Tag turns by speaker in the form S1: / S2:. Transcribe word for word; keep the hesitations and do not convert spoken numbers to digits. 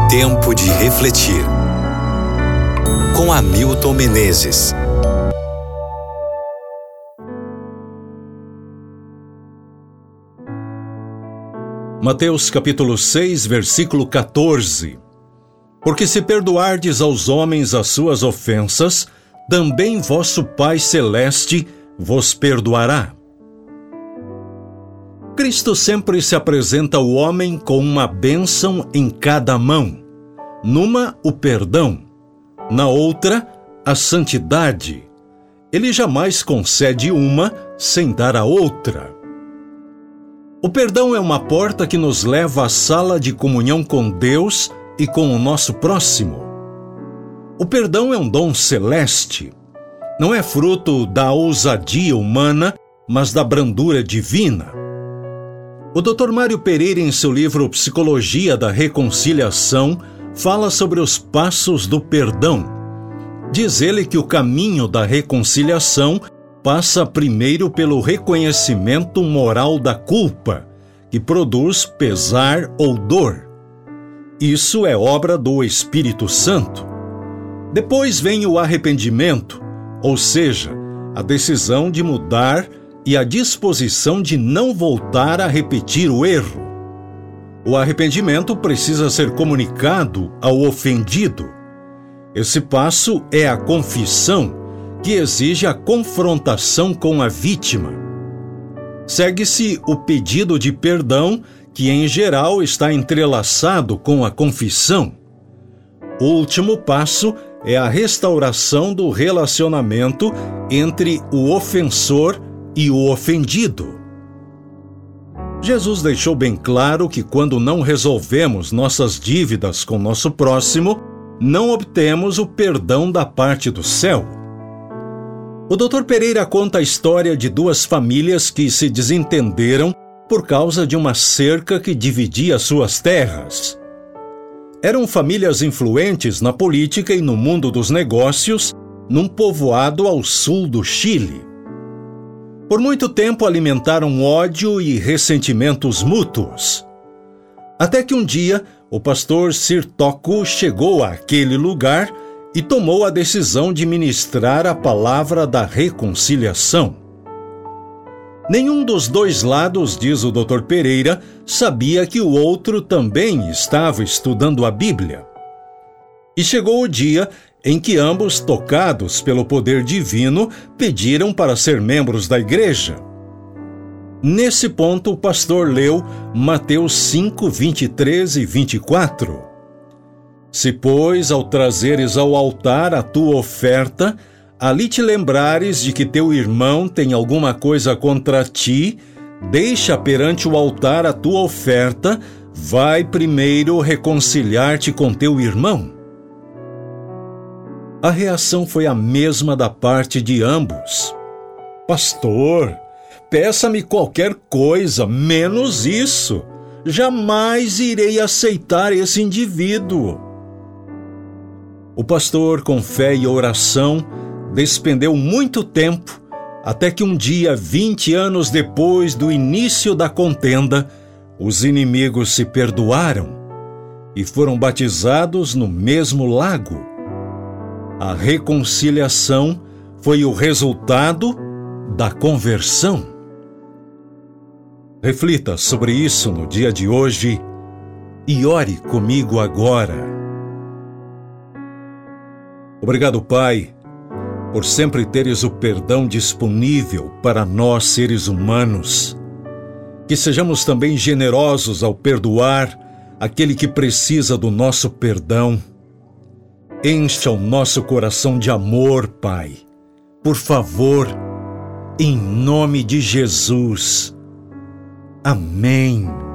S1: Tempo de refletir. Com Hamilton Menezes.
S2: Mateus capítulo seis, versículo quatorze. Porque se perdoardes aos homens as suas ofensas, também vosso Pai Celeste vos perdoará. Cristo sempre se apresenta ao homem com uma bênção em cada mão. Numa, o perdão. Na outra, a santidade. Ele jamais concede uma sem dar a outra. O perdão é uma porta que nos leva à sala de comunhão com Deus e com o nosso próximo. O perdão é um dom celeste. Não é fruto da ousadia humana, mas da brandura divina. O doutor Mário Pereira, em seu livro Psicologia da Reconciliação, fala sobre os passos do perdão. Diz ele que o caminho da reconciliação passa primeiro pelo reconhecimento moral da culpa, que produz pesar ou dor. Isso é obra do Espírito Santo. Depois vem o arrependimento, ou seja, a decisão de mudar e a disposição de não voltar a repetir o erro. O arrependimento precisa ser comunicado ao ofendido. Esse passo é a confissão, que exige a confrontação com a vítima. Segue-se o pedido de perdão, que em geral está entrelaçado com a confissão. O último passo é a restauração do relacionamento entre o ofensor e o ofendido. Jesus deixou bem claro que quando não resolvemos nossas dívidas com nosso próximo, não obtemos o perdão da parte do céu. O doutor Pereira conta a história de duas famílias que se desentenderam por causa de uma cerca que dividia suas terras. Eram famílias influentes na política e no mundo dos negócios, num povoado ao sul do Chile. Por muito tempo alimentaram ódio e ressentimentos mútuos. Até que um dia, o pastor Sir Toku chegou àquele lugar e tomou a decisão de ministrar a palavra da reconciliação. Nenhum dos dois lados, diz o doutor Pereira, sabia que o outro também estava estudando a Bíblia. E chegou o dia em que ambos, tocados pelo poder divino, pediram para ser membros da igreja. Nesse ponto, o pastor leu Mateus cinco, vinte e três e vinte e quatro. Se, pois, ao trazeres ao altar a tua oferta, ali te lembrares de que teu irmão tem alguma coisa contra ti, deixa perante o altar a tua oferta, vai primeiro reconciliar-te com teu irmão. A reação foi a mesma da parte de ambos. Pastor, peça-me qualquer coisa, menos isso. Jamais irei aceitar esse indivíduo. O pastor, com fé e oração, despendeu muito tempo, até que um dia, vinte anos depois do início da contenda, os inimigos se perdoaram e foram batizados no mesmo lago. A reconciliação foi o resultado da conversão. Reflita sobre isso no dia de hoje e ore comigo agora. Obrigado, Pai, por sempre teres o perdão disponível para nós, seres humanos. Que sejamos também generosos ao perdoar aquele que precisa do nosso perdão. Encha o nosso coração de amor, Pai. Por favor, em nome de Jesus. Amém.